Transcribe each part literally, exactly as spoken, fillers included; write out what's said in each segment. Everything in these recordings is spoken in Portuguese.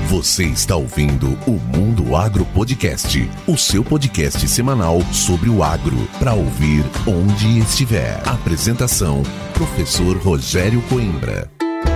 Você está ouvindo o Mundo Agro Podcast, o seu podcast semanal sobre o agro, para ouvir onde estiver. Apresentação, professor Rogério Coimbra.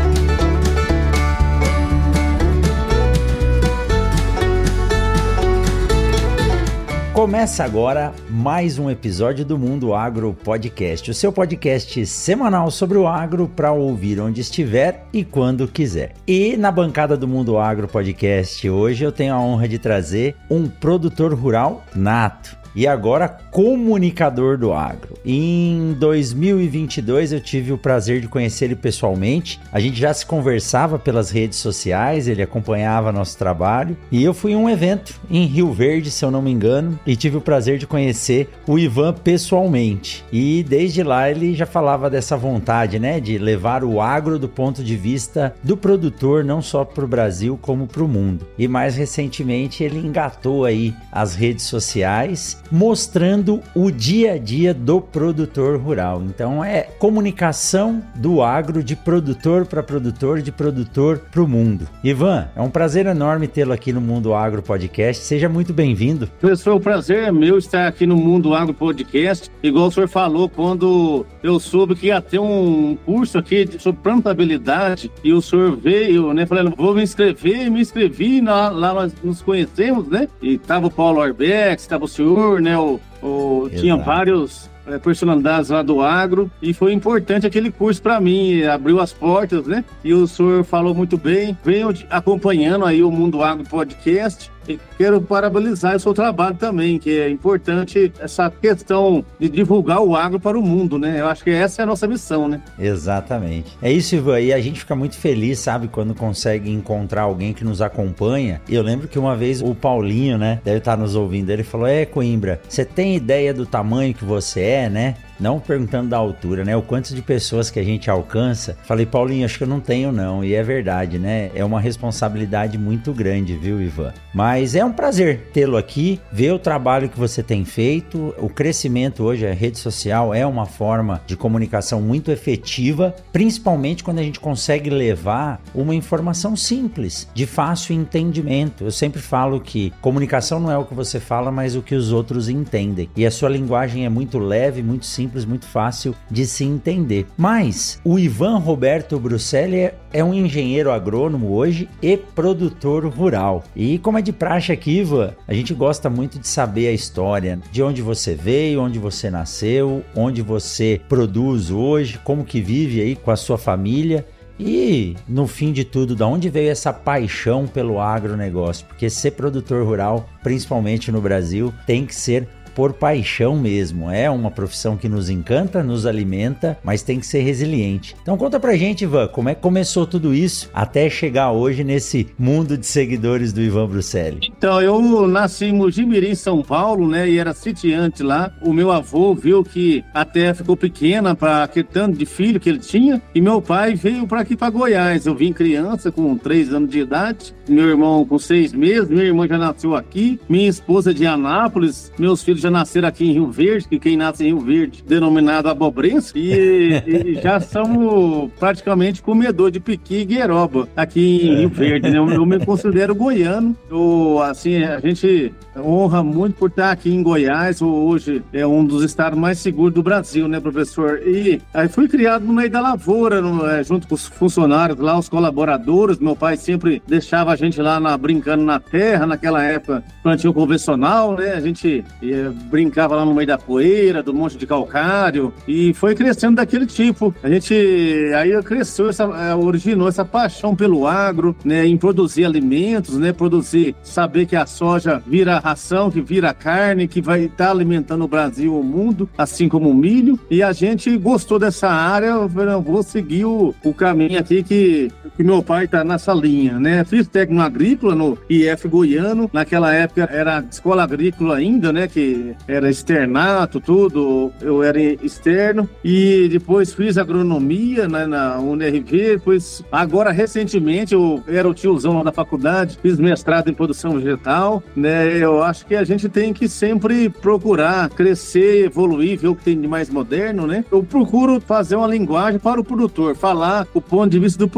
Começa agora mais um episódio do Mundo Agro Podcast, o seu podcast semanal sobre o agro para ouvir onde estiver e quando quiser. E na bancada do Mundo Agro Podcast hoje eu tenho a honra de trazer um produtor rural nato e agora comunicador do agro. Em dois mil e vinte e dois eu tive o prazer de conhecer ele pessoalmente. A gente já se conversava pelas redes sociais, ele acompanhava nosso trabalho e eu fui a um evento em Rio Verde, se eu não me engano, e tive o prazer de conhecer o Ivan pessoalmente. E desde lá ele já falava dessa vontade, né, de levar o agro do ponto de vista do produtor, não só para o Brasil como para o mundo. E mais recentemente ele engatou aí as redes sociais, mostrando o dia a dia do produtor rural. Então é comunicação do agro de produtor para produtor, de produtor para o mundo. Ivan, é um prazer enorme tê-lo aqui no Mundo Agro Podcast. Seja muito bem-vindo. Professor, o prazer é meu estar aqui no Mundo Agro Podcast. Igual o senhor falou, quando eu soube que ia ter um curso aqui sobre plantabilidade e o senhor veio, né, falando, vou me inscrever, e me inscrevi, lá, lá nós nos conhecemos, né, e tava o Paulo Arbex, tava o senhor, né, o, o tinha vários é, personalidades lá do agro, e foi importante aquele curso para mim, abriu as portas, né, e o senhor falou muito bem, venho acompanhando aí o Mundo Agro Podcast. E quero parabenizar o seu trabalho também, que é importante essa questão de divulgar o agro para o mundo, né? Eu acho que essa é a nossa missão, né? Exatamente. É isso, Ivan, e a gente fica muito feliz, sabe, quando consegue encontrar alguém que nos acompanha. E eu lembro que uma vez o Paulinho, né, deve estar nos ouvindo, ele falou, é, Coimbra, você tem ideia do tamanho que você é, né? Não perguntando da altura, né? O quanto de pessoas que a gente alcança. Falei, Paulinho, acho que eu não tenho não. E é verdade, né? É uma responsabilidade muito grande, viu, Ivan? Mas é um prazer tê-lo aqui, ver o trabalho que você tem feito. O crescimento hoje, a rede social é uma forma de comunicação muito efetiva, principalmente quando a gente consegue levar uma informação simples, de fácil entendimento. Eu sempre falo que comunicação não é o que você fala, mas o que os outros entendem. E a sua linguagem é muito leve, muito simples, simples, muito fácil de se entender. Mas o Ivan Roberto Bruselli é um engenheiro agrônomo hoje e produtor rural. E como é de praxe aqui, Ivan, a gente gosta muito de saber a história, de onde você veio, onde você nasceu, onde você produz hoje, como que vive aí com a sua família. E, no fim de tudo, da onde veio essa paixão pelo agronegócio? Porque ser produtor rural, principalmente no Brasil, tem que ser por paixão mesmo. É uma profissão que nos encanta, nos alimenta, mas tem que ser resiliente. Então conta pra gente, Ivan, como é que começou tudo isso até chegar hoje nesse mundo de seguidores do Ivan Bruselli? Então, eu nasci em Mojimirim, São Paulo, né, e era sitiante lá. O meu avô viu que a terra ficou pequena para aquele tanto de filho que ele tinha, e meu pai veio para aqui, para Goiás. Eu vim criança, com três anos de idade, meu irmão com seis meses, minha irmã já nasceu aqui, minha esposa é de Anápolis, meus filhos já nasceram aqui em Rio Verde, que quem nasce em Rio Verde, denominado abobrense, e, e já somos praticamente comedor de piqui e gueroba aqui em Rio Verde, né? Eu, eu me considero goiano, eu, assim, a gente honra muito por estar aqui em Goiás, hoje é um dos estados mais seguros do Brasil, né, professor? E aí fui criado no meio da lavoura, no, é, junto com os funcionários lá, os colaboradores. Meu pai sempre deixava a gente lá na, brincando na terra, naquela época, plantio convencional, né? A gente ia, brincava lá no meio da poeira, do monte de calcário, e foi crescendo daquele tipo. A gente, aí cresceu, essa, originou essa paixão pelo agro, né, em produzir alimentos, né, produzir, saber que a soja vira ração, que vira carne, que vai estar tá alimentando o Brasil, o mundo, assim como o milho, e a gente gostou dessa área. Eu falei, não, vou seguir o, o caminho aqui que, que meu pai está nessa linha, né, fiz técnico agrícola no I F Goiano, naquela época era escola agrícola ainda, né, que era externato, tudo, eu era externo, e depois fiz agronomia, né, na U N R V, depois, agora recentemente, eu era o tiozão lá da faculdade, fiz mestrado em produção vegetal, né, eu acho que a gente tem que sempre procurar crescer, evoluir, ver o que tem de mais moderno, né, eu procuro fazer uma linguagem para o produtor, falar o ponto de vista do produtor,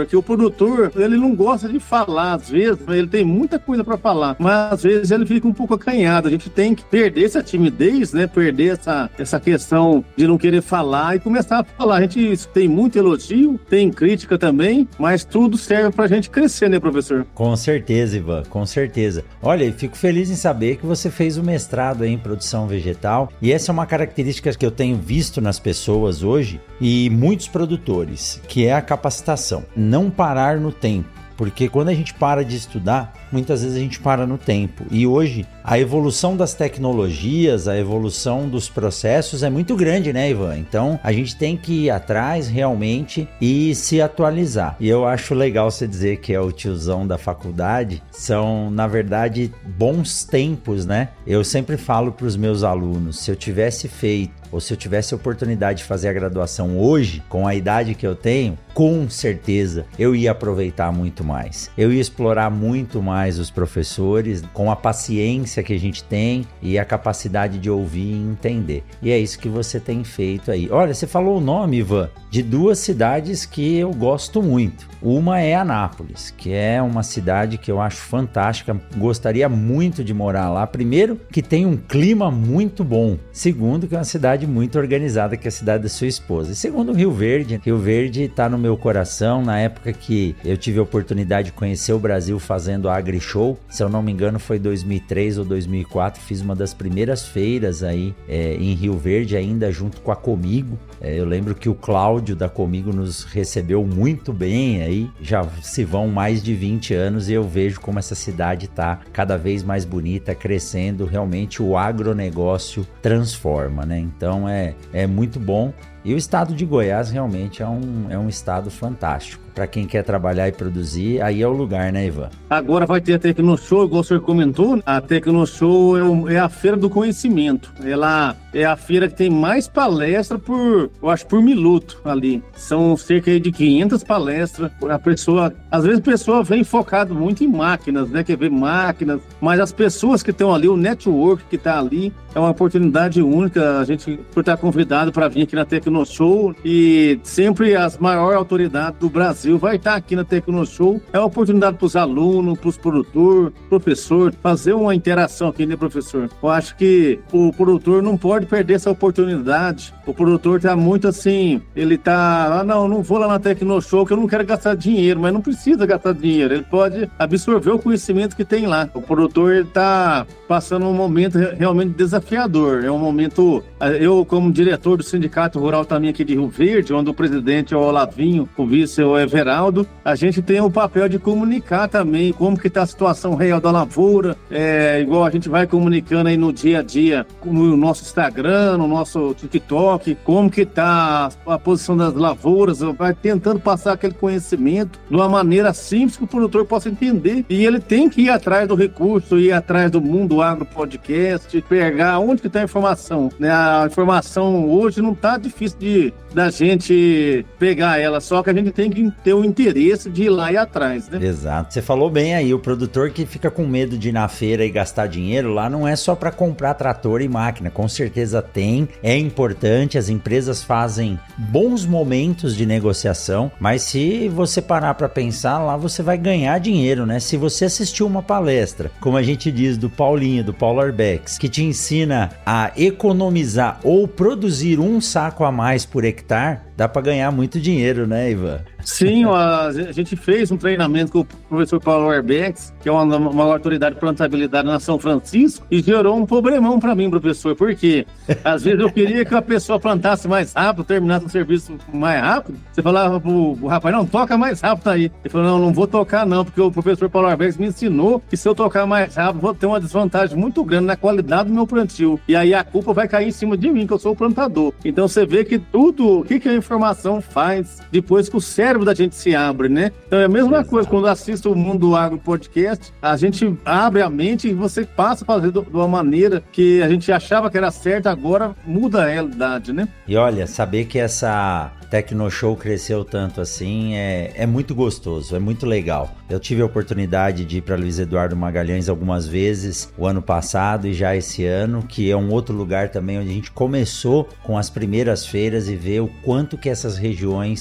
porque o produtor, ele não gosta de falar, às vezes, ele tem muita coisa para falar, mas às vezes ele fica um pouco acanhado. A gente tem que perder essa timidez, né? Perder essa, essa questão de não querer falar e começar a falar. A gente tem muito elogio, tem crítica também, mas tudo serve pra gente crescer, né, professor? Com certeza, Ivan, com certeza. Olha, eu fico feliz em saber que você fez o mestrado em produção vegetal, e essa é uma característica que eu tenho visto nas pessoas hoje e muitos produtores, que é a capacitação. Não parar no tempo. Porque quando a gente para de estudar, muitas vezes a gente para no tempo. E hoje, a evolução das tecnologias, a evolução dos processos é muito grande, né, Ivan? Então, a gente tem que ir atrás realmente e se atualizar. E eu acho legal você dizer que é o tiozão da faculdade. São, na verdade, bons tempos, né? Eu sempre falo para os meus alunos, se eu tivesse feito ou se eu tivesse a oportunidade de fazer a graduação hoje, com a idade que eu tenho, com certeza eu ia aproveitar muito mais. Eu ia explorar muito mais os professores, com a paciência que a gente tem e a capacidade de ouvir e entender. E é isso que você tem feito aí. Olha, você falou o nome, Ivan, de duas cidades que eu gosto muito. Uma é Anápolis, que é uma cidade que eu acho fantástica, gostaria muito de morar lá. Primeiro, que tem um clima muito bom. Segundo, que é uma cidade muito organizada, que é a cidade da sua esposa. E segundo, Rio Verde. Rio Verde está no meu coração. Na época que eu tive a oportunidade de conhecer o Brasil fazendo a AgriShow, se eu não me engano foi dois mil e três ou dois mil e quatro, fiz uma das primeiras feiras aí é, em Rio Verde, ainda junto com a Comigo. É, eu lembro que o Cláudio da Comigo nos recebeu muito bem aí, já se vão mais de vinte anos e eu vejo como essa cidade está cada vez mais bonita, crescendo. Realmente o agronegócio transforma, né? Então é, é muito bom. E o estado de Goiás realmente é um, é um estado fantástico. Para quem quer trabalhar e produzir, aí é o lugar, né, Ivan? Agora vai ter a Tecnoshow, igual o senhor comentou. A Tecnoshow é, um, é a feira do conhecimento. Ela é a feira que tem mais palestra por, eu acho, por minuto ali. São cerca de quinhentas palestras. A pessoa, às vezes a pessoa vem focado muito em máquinas, né? Quer ver máquinas, mas as pessoas que estão ali, o network que está ali, é uma oportunidade única. A gente, por estar convidado para vir aqui na Tecnoshow, e sempre as maiores autoridades do Brasil vai estar aqui na Tecnoshow. É uma oportunidade para os alunos, para os produtores, professor, fazer uma interação aqui, né, professor? Eu acho que o produtor não pode perder essa oportunidade. O produtor tá muito assim, ele tá, ah, não, não vou lá na Tecnoshow que eu não quero gastar dinheiro, mas não precisa gastar dinheiro, ele pode absorver o conhecimento que tem lá. O produtor, ele tá passando um momento realmente desafiador, é um momento, eu como diretor do Sindicato Rural também aqui de Rio Verde, onde o presidente é o Olavinho, o vice é o Everaldo, a gente tem o papel de comunicar também como que tá a situação real da lavoura, é, igual a gente vai comunicando aí no dia a dia, no nosso Instagram, no nosso TikTok, como que tá a, a posição das lavouras, vai tentando passar aquele conhecimento de uma maneira simples que o produtor possa entender, e ele tem que ir atrás do recurso, ir atrás do Mundo Agro Podcast, pegar onde que tá a informação, né? A informação hoje não tá difícil de da gente pegar ela, só que a gente tem que ter o interesse de ir lá e atrás, né? Exato. Você falou bem aí, o produtor que fica com medo de ir na feira e gastar dinheiro lá não é só para comprar trator e máquina, com certeza tem, é importante, as empresas fazem bons momentos de negociação, mas se você parar para pensar, lá você vai ganhar dinheiro, né? Se você assistiu uma palestra, como a gente diz, do Paulinho, do Paulo Arbex, que te ensina a economizar ou produzir um saco a mais por hectare, dá para ganhar muito dinheiro, né, Ivan? Sim, a gente fez um treinamento com o professor Paulo Arbex, que é uma, uma autoridade de plantabilidade na São Francisco, e gerou um problemão para mim, professor, porque às vezes eu queria que a pessoa plantasse mais rápido, terminasse o serviço mais rápido. Você falava pro, pro rapaz, não, toca mais rápido aí. Ele falou, não, não vou tocar não, porque o professor Paulo Arbex me ensinou que se eu tocar mais rápido, vou ter uma desvantagem muito grande na qualidade do meu plantio. E aí a culpa vai cair em cima de mim, que eu sou o plantador. Então você vê que tudo, o que, que a informação faz depois que o cérebro da gente se abre, né? Então é a mesma Exato. Coisa quando assiste o Mundo Agro Podcast, a gente abre a mente e você passa a fazer de uma maneira que a gente achava que era certa, agora muda a realidade, né? E olha, saber que essa Tecnoshow cresceu tanto assim é, é muito gostoso, é muito legal. Eu tive a oportunidade de ir para Luiz Eduardo Magalhães algumas vezes o ano passado e já esse ano, que é um outro lugar também onde a gente começou com as primeiras feiras e vê o quanto que essas regiões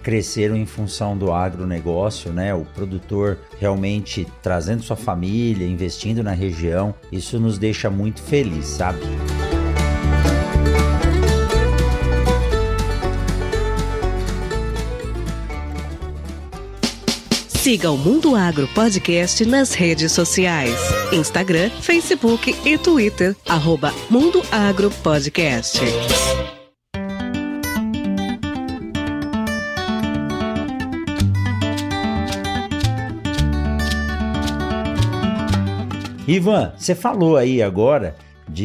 cresceram em função do agronegócio, né? O produtor realmente trazendo sua família, investindo na região. Isso nos deixa muito felizes, sabe? Siga o Mundo Agro Podcast nas redes sociais. Instagram, Facebook e Twitter. Arroba Mundo Agro Podcast. Ivan, você falou aí agora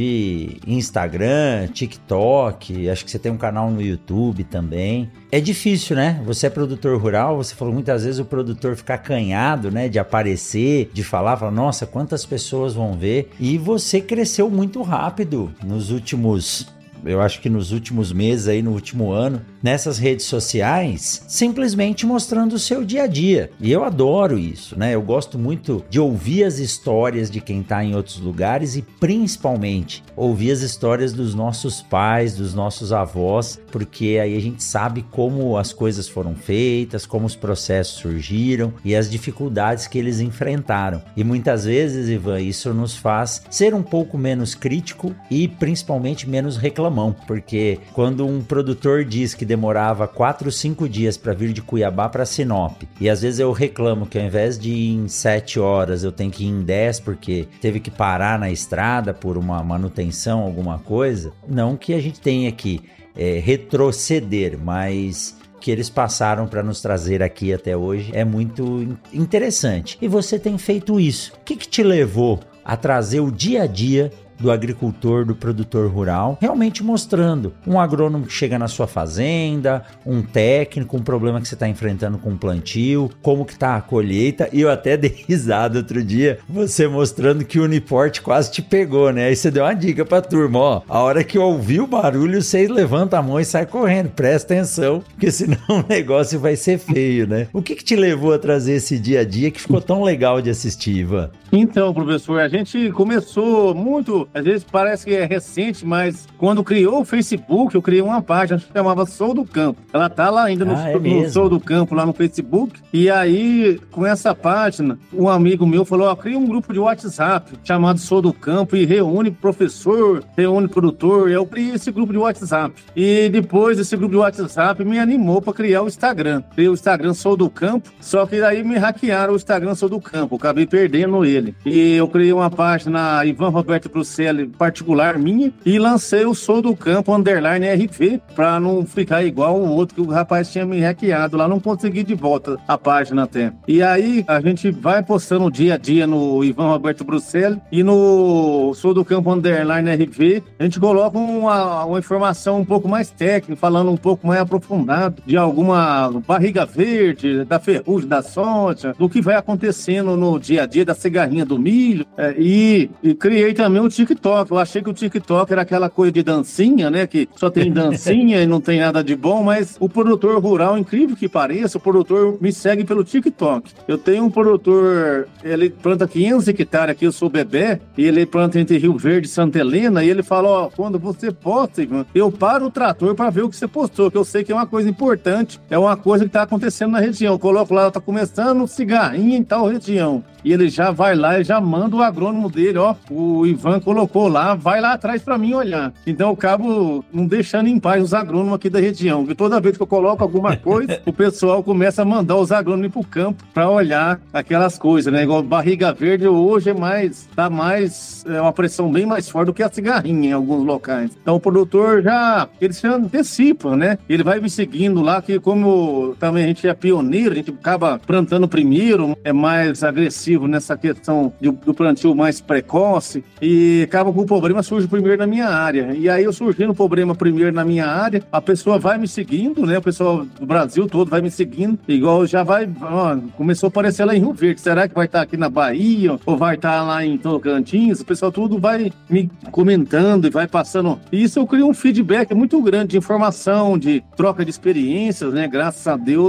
de Instagram, TikTok, acho que você tem um canal no YouTube também. É difícil, né? Você é produtor rural, você falou muitas vezes o produtor fica acanhado, né? De aparecer, de falar, fala, nossa, quantas pessoas vão ver? E você cresceu muito rápido nos últimos... eu acho que nos últimos meses aí, no último ano, nessas redes sociais, simplesmente mostrando o seu dia a dia. E eu adoro isso, né? Eu gosto muito de ouvir as histórias de quem tá em outros lugares e principalmente ouvir as histórias dos nossos pais, dos nossos avós, porque aí a gente sabe como as coisas foram feitas, como os processos surgiram e as dificuldades que eles enfrentaram. E muitas vezes, Ivan, isso nos faz ser um pouco menos crítico e principalmente menos reclamão, porque quando um produtor diz que demorava quatro, cinco dias para vir de Cuiabá para Sinop, e às vezes eu reclamo que ao invés de ir em sete horas eu tenho que ir em dez porque teve que parar na estrada por uma manutenção, alguma coisa, não que a gente tenha que é, retroceder, mas que eles passaram para nos trazer aqui até hoje é muito interessante. E você tem feito isso. O que, que te levou a trazer o dia a dia do agricultor, do produtor rural, realmente mostrando um agrônomo que chega na sua fazenda, um técnico, um problema que você está enfrentando com o plantio, como que tá a colheita. E eu até dei risada outro dia, você mostrando que o Uniporte quase te pegou, né? Aí você deu uma dica pra turma, ó, a hora que eu ouvir o barulho, vocês levantam a mão e saem correndo, presta atenção, porque senão o negócio vai ser feio, né? O que que te levou a trazer esse dia a dia que ficou tão legal de assistir, Ivan? Então, professor, a gente começou muito, às vezes parece que é recente, mas quando criou o Facebook, eu criei uma página que chamava Sou do Campo. Ela tá lá ainda no, ah, é no Sou do Campo, lá no Facebook. E aí, com essa página, um amigo meu falou, ó, cria um grupo de WhatsApp chamado Sou do Campo e reúne professor, reúne produtor. E eu criei esse grupo de WhatsApp. E depois esse grupo de WhatsApp me animou para criar o Instagram. Criei o Instagram Sou do Campo, só que daí me hackearam o Instagram Sou do Campo. Eu acabei perdendo ele. E eu criei uma página Ivan Roberto Bruxelli particular minha e lancei o Sou do Campo underline R V para não ficar igual o outro que o rapaz tinha me hackeado lá, não consegui de volta a página até. E aí a gente vai postando dia a dia no Ivan Roberto Bruxelli e no Sou do Campo underline R V a gente coloca uma, uma informação um pouco mais técnica, falando um pouco mais aprofundado de alguma barriga verde, da ferrugem da soja, do que vai acontecendo no dia a dia da cigarrinha do milho, é, e, e criei também o TikTok. Eu achei que o TikTok era aquela coisa de dancinha, né, que só tem dancinha e não tem nada de bom, mas o produtor rural, incrível que pareça, o produtor me segue pelo TikTok. Eu tenho um produtor, ele planta quinhentos hectares aqui, eu sou bebê, e ele planta entre Rio Verde e Santa Helena, e ele fala, ó, quando você posta, eu paro o trator para ver o que você postou, que eu sei que é uma coisa importante, é uma coisa que tá acontecendo na região. Eu coloco lá, tá começando cigarrinha em tal região. E ele já vai lá, ele já manda o agrônomo dele, ó, o Ivan colocou lá, vai lá atrás para mim olhar. Então eu acabo não deixando em paz os agrônomos aqui da região, porque toda vez que eu coloco alguma coisa, o pessoal começa a mandar os agrônomos pro campo para olhar aquelas coisas, né? Igual barriga verde hoje é mais, tá mais, é uma pressão bem mais forte do que a cigarrinha em alguns locais. Então o produtor já, ele se antecipa, né? Ele vai me seguindo lá, que como também a gente é pioneiro, a gente acaba plantando primeiro, é mais agressivo nessa questão de, do plantio mais precoce e acaba com o problema surge primeiro na minha área. E aí eu surgindo o problema primeiro na minha área, a pessoa vai me seguindo, né? O pessoal do Brasil todo vai me seguindo, igual já vai, ó, começou a aparecer lá em Rio Verde, será que vai estar aqui na Bahia ou vai estar lá em Tocantins? O pessoal tudo vai me comentando e vai passando. E isso eu crio um feedback muito grande de informação, de troca de experiências, né? Graças a Deus o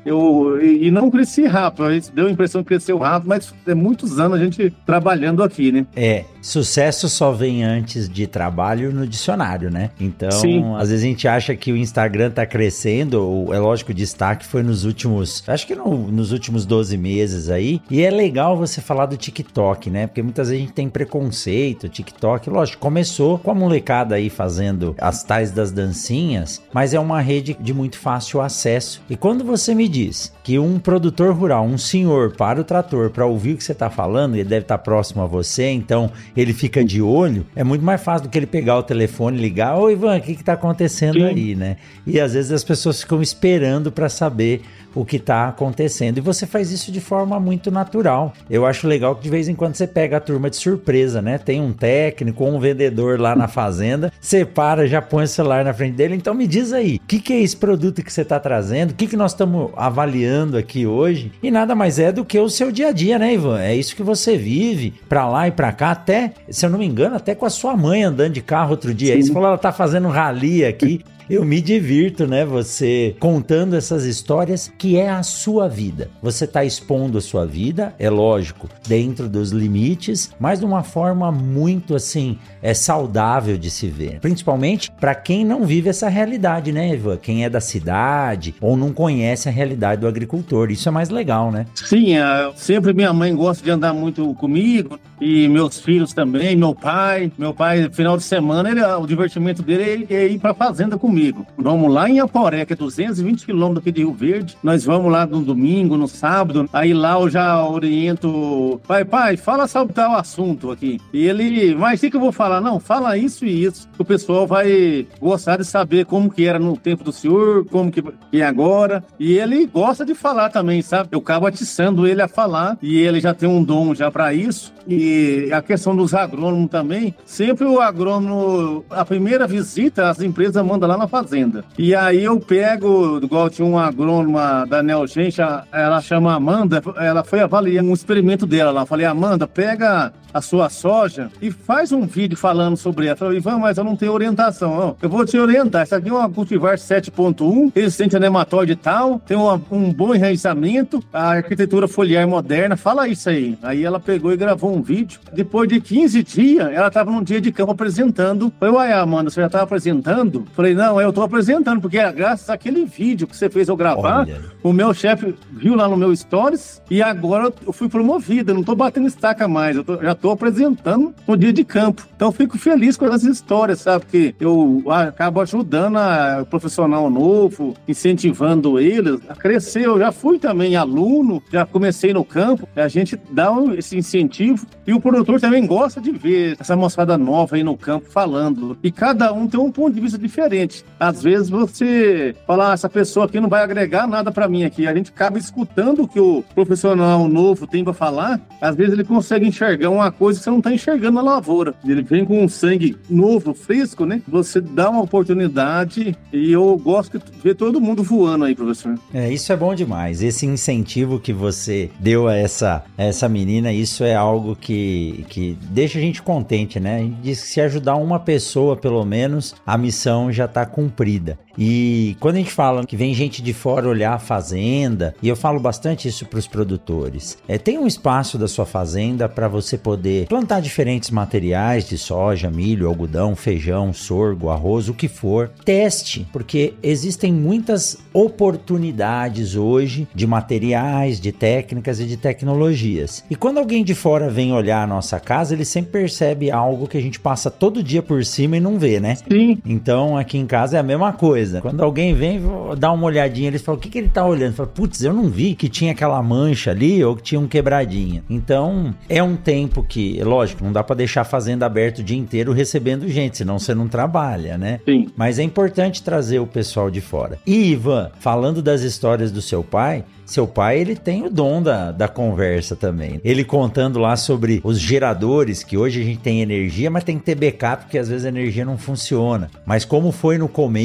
Eu, e, e não cresci rápido, a gente deu a impressão que cresceu rápido, mas é muitos anos a gente trabalhando aqui, né? É, sucesso só vem antes de trabalho no dicionário, né? Então, Sim. às vezes a gente acha que o Instagram tá crescendo, é lógico, o destaque foi nos últimos, acho que no, nos últimos doze meses aí, e é legal você falar do TikTok, né? Porque muitas vezes a gente tem preconceito, TikTok, lógico, começou com a molecada aí fazendo as tais das dancinhas, mas é uma rede de muito fácil acesso. E quando você me diz que um produtor rural, um senhor para o trator para ouvir o que você tá falando, ele deve estar próximo a você, então ele fica de olho, é muito mais fácil do que ele pegar o telefone e ligar, ô Ivan, o que que tá acontecendo Sim. aí, né? E às vezes as pessoas ficam esperando para saber o que tá acontecendo, e você faz isso de forma muito natural. Eu acho legal que de vez em quando você pega a turma de surpresa, né? Tem um técnico ou um vendedor lá na fazenda, você para, já põe o celular na frente dele, então me diz aí, o que que é esse produto que você tá trazendo, o que que nós estamos avaliando aqui hoje, e nada mais é do que o seu dia a dia, né, Ivan? É isso que você vive, pra lá e pra cá, até, se eu não me engano, até com a sua mãe andando de carro outro dia, aí você falou, ela tá fazendo um rally aqui. Eu me divirto, né? Você contando essas histórias que é a sua vida. Você tá expondo a sua vida, é lógico, dentro dos limites, mas de uma forma muito, assim, é saudável de se ver. Principalmente para quem não vive essa realidade, né, Ivan? Quem é da cidade ou não conhece a realidade do agricultor. Isso é mais legal, né? Sim, sempre minha mãe gosta de andar muito comigo e meus filhos também, meu pai. Meu pai, final de semana, ele, o divertimento dele é ir pra fazenda comigo. Vamos lá em Aporé, que é duzentos e vinte quilômetros aqui de Rio Verde. Nós vamos lá no domingo, no sábado. Aí lá eu já oriento. Pai, pai, fala sobre tal assunto aqui. E ele, mas o que, que eu vou falar? Não, fala isso e isso. O pessoal vai gostar de saber como que era no tempo do senhor, como que é agora. E ele gosta de falar também, sabe? Eu acabo atiçando ele a falar. E ele já tem um dom já para isso. E a questão dos agrônomos também. Sempre o agrônomo, a primeira visita, as empresas mandam lá na fazenda. E aí eu pego, igual tinha uma agrônoma da Neogência, ela chama Amanda, ela foi avaliar um experimento dela lá. Eu falei, Amanda, pega a sua soja e faz um vídeo falando sobre ela. Eu falei, Ivan, mas eu não tenho orientação. Não, eu vou te orientar. Isso aqui é uma cultivar sete ponto um, resistente a nematóide e tal, tem uma, um bom enraizamento, a arquitetura foliar moderna, fala isso aí. Aí ela pegou e gravou um vídeo. Depois de quinze dias, ela estava num dia de campo apresentando. Eu falei, uai, Amanda, você já estava apresentando? Eu falei, não, eu estou apresentando, porque graças àquele vídeo que você fez eu gravar, Olha. o meu chefe viu lá no meu stories e agora eu fui promovido, eu não estou batendo estaca mais, eu tô, já estou apresentando no dia de campo. Então eu fico feliz com essas histórias, sabe? Porque eu acabo ajudando a, o profissional novo, incentivando eles a crescer. Eu já fui também aluno, já comecei no campo, a gente dá esse incentivo e o produtor também gosta de ver essa moçada nova aí no campo falando. E cada um tem um ponto de vista diferente. Às vezes você fala, ah, essa pessoa aqui não vai agregar nada para mim aqui. A gente acaba escutando o que o profissional novo tem para falar. Às vezes ele consegue enxergar uma coisa que você não está enxergando na lavoura. Ele vem com um sangue novo, fresco, né? Você dá uma oportunidade e eu gosto de ver todo mundo voando aí, professor. É, isso é bom demais. Esse incentivo que você deu a essa, a essa menina, isso é algo que, que deixa a gente contente, né? A gente diz que se ajudar uma pessoa, pelo menos, a missão já está cumprida. E quando a gente fala que vem gente de fora olhar a fazenda, e eu falo bastante isso para os produtores, é, tem um espaço da sua fazenda para você poder plantar diferentes materiais de soja, milho, algodão, feijão, sorgo, arroz, o que for. Teste, porque existem muitas oportunidades hoje de materiais, de técnicas e de tecnologias. E quando alguém de fora vem olhar a nossa casa, ele sempre percebe algo que a gente passa todo dia por cima e não vê, né? Sim. Então aqui em casa é a mesma coisa. Quando alguém vem dar uma olhadinha, eles falam, o que, que ele tá olhando? Fala, putz, eu não vi que tinha aquela mancha ali ou que tinha um quebradinha. Então, é um tempo que, lógico, não dá pra deixar a fazenda aberta o dia inteiro recebendo gente, senão você não trabalha, né? Sim. Mas é importante trazer o pessoal de fora. E, Ivan, falando das histórias do seu pai, seu pai, ele tem o dom da, da conversa também. Ele contando lá sobre os geradores, que hoje a gente tem energia, mas tem que ter backup, porque às vezes a energia não funciona. Mas como foi no começo,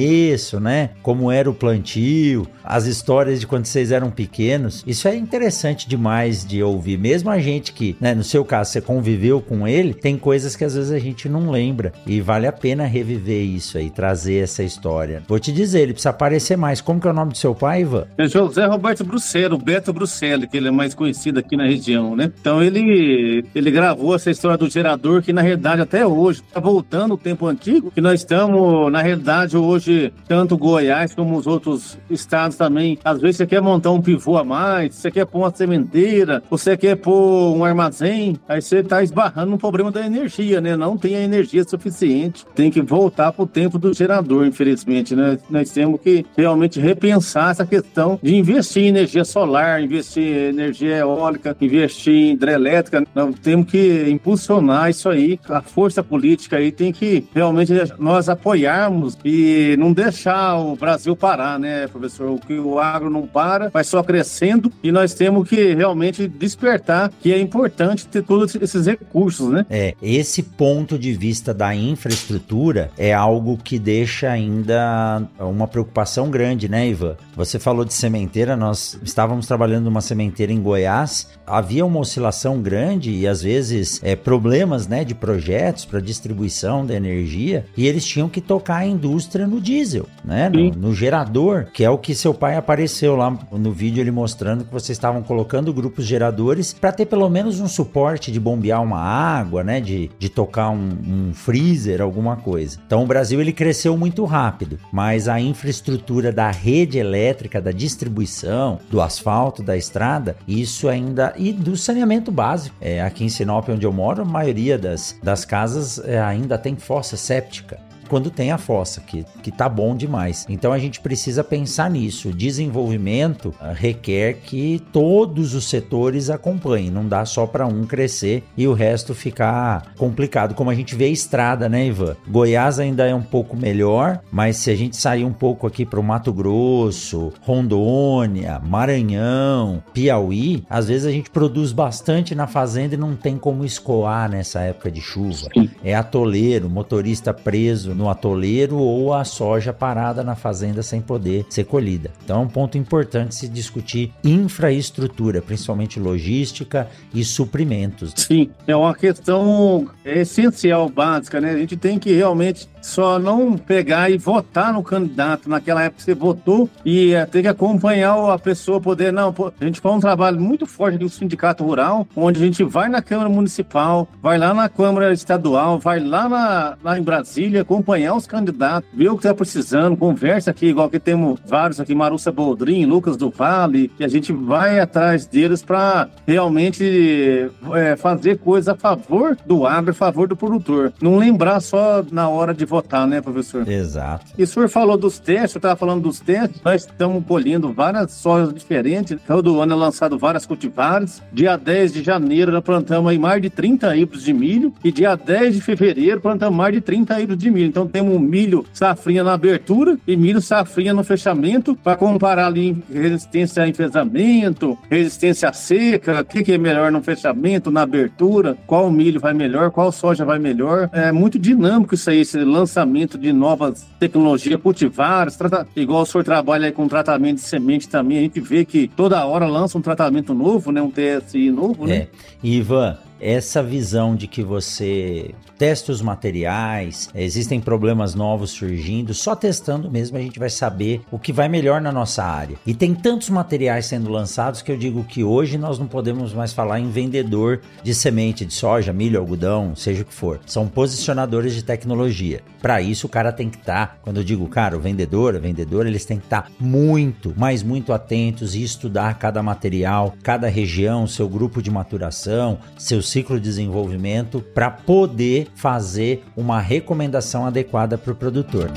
começo, né? Como era o plantio, as histórias de quando vocês eram pequenos. Isso é interessante demais de ouvir. Mesmo a gente que, né, no seu caso, você conviveu com ele, tem coisas que às vezes a gente não lembra. E vale a pena reviver isso aí, trazer essa história. Vou te dizer, ele precisa aparecer mais. Como que é o nome do seu pai, Ivan? É José Roberto Bruxello, Beto Bruxello, que ele é mais conhecido aqui na região, né? Então ele, ele gravou essa história do gerador, que na realidade até hoje está voltando o tempo antigo, que nós estamos, na realidade, hoje, tanto Goiás como os outros estados também, às vezes você quer montar um pivô a mais, você quer pôr uma sementeira, você quer pôr um armazém, aí você está esbarrando no problema da energia, né? Não tem a energia suficiente, tem que voltar para o tempo do gerador, infelizmente, né? Nós temos que realmente repensar essa questão de investir em energia solar, investir em energia eólica, investir em hidrelétrica. Nós temos que impulsionar isso aí. A força política aí tem que realmente nós apoiarmos e não deixar o Brasil parar, né, professor? O que o agro não para, vai só crescendo e nós temos que realmente despertar que é importante ter todos esses recursos, né? É, esse ponto de vista da infraestrutura é algo que deixa ainda uma preocupação grande, né, Ivan? Você falou de sementeira, nós estávamos trabalhando numa sementeira em Goiás, havia uma oscilação grande e às vezes é, problemas, né, de projetos para distribuição da energia e eles tinham que tocar a indústria no diesel, né, no, no gerador, que é o que seu pai apareceu lá no vídeo, ele mostrando que vocês estavam colocando grupos geradores para ter pelo menos um suporte de bombear uma água, né, de, de tocar um, um freezer, alguma coisa. Então o Brasil ele cresceu muito rápido, mas a infraestrutura da rede elétrica, da distribuição, do asfalto, da estrada, isso ainda, e do saneamento básico. É, aqui em Sinop, onde eu moro, a maioria das, das casas é, ainda tem fossa séptica. Quando tem a fossa, que, que tá bom demais. Então a gente precisa pensar nisso. O desenvolvimento uh, requer que todos os setores acompanhem. Não dá só para um crescer e o resto ficar complicado. Como a gente vê a estrada, né, Ivan? Goiás ainda é um pouco melhor, mas se a gente sair um pouco aqui para o Mato Grosso, Rondônia, Maranhão, Piauí, às vezes a gente produz bastante na fazenda e não tem como escoar nessa época de chuva. É atoleiro, motorista preso no atoleiro ou a soja parada na fazenda sem poder ser colhida. Então é um ponto importante se discutir infraestrutura, principalmente logística e suprimentos. Sim, é uma questão essencial, básica, né? A gente tem que realmente só não pegar e votar no candidato naquela época que você votou e é, ter que acompanhar a pessoa poder, não, pô, a gente faz um trabalho muito forte aqui no Sindicato Rural, onde a gente vai na Câmara Municipal, vai lá na Câmara Estadual, vai lá, na, lá em Brasília, acompanhar os candidatos, ver o que está precisando, conversa aqui, igual que temos vários aqui, Marussa Boldrin, Lucas do Vale, e a gente vai atrás deles para realmente é, fazer coisas a favor do agro, a favor do produtor. Não lembrar só na hora de votar, né, professor? Exato. E o senhor falou dos testes, eu estava falando dos testes, nós estamos colhendo várias sojas diferentes, todo ano é lançado várias cultivares. Dia dez de janeiro nós plantamos aí mais de trinta híbridos de milho e dia dez de fevereiro plantamos mais de trinta híbridos de milho. Então temos milho safrinha na abertura e milho safrinha no fechamento para comparar ali resistência a enfesamento, resistência à seca, o que, que é melhor no fechamento, na abertura, qual milho vai melhor, qual soja vai melhor. É muito dinâmico isso aí, esse lançamento de novas tecnologias cultivares, trata... igual o senhor trabalha aí com tratamento de semente também, a gente vê que toda hora lança um tratamento novo, né, um T S I novo, né? É. Ivan, essa visão de que você testa os materiais, existem problemas novos surgindo, só testando mesmo a gente vai saber o que vai melhor na nossa área. E tem tantos materiais sendo lançados que eu digo que hoje nós não podemos mais falar em vendedor de semente de soja, milho, algodão, seja o que for. São posicionadores de tecnologia. Para isso o cara tem que estar, tá, quando eu digo cara, o vendedor, a vendedora, eles têm que estar tá muito, mas muito atentos e estudar cada material, cada região, seu grupo de maturação, seu ciclo de desenvolvimento, para poder fazer uma recomendação adequada para o produtor.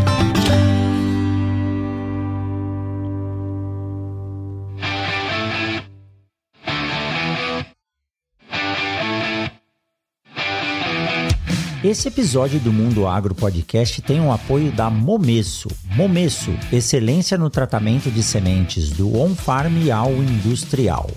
Esse episódio do Mundo Agro Podcast tem o apoio da Momesso. Momesso, excelência no tratamento de sementes do on-farm ao industrial.